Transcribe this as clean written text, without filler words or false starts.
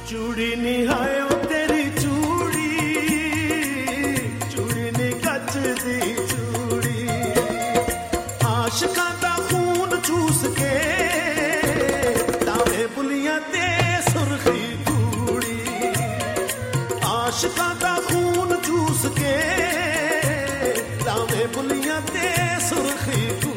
ਚੂੜੀ ਨੀ ਹਾਇਓ ਤੇਰੀ ਚੂੜੀ, ਚੂੜੀ ਨੀ ਕੱਚ ਦੀ ਚੂੜੀ, ਆਸ਼ਿਕਾਂ ਦਾ ਖੂਨ ਚੂਸ ਕੇ ਲਾਵੇ ਬੁੱਲੀਆਂ ਤੇ ਸੁਰਖੀ ਕੂੜੀ, ਆਸ਼ਿਕਾਂ ਦਾ ਖੂਨ ਚੂਸ ਕੇ ਲਾਵੇ ਬੁੱਲੀਆਂ ਤੇ ਸੁਰਖੀ ਕੂੜੀ।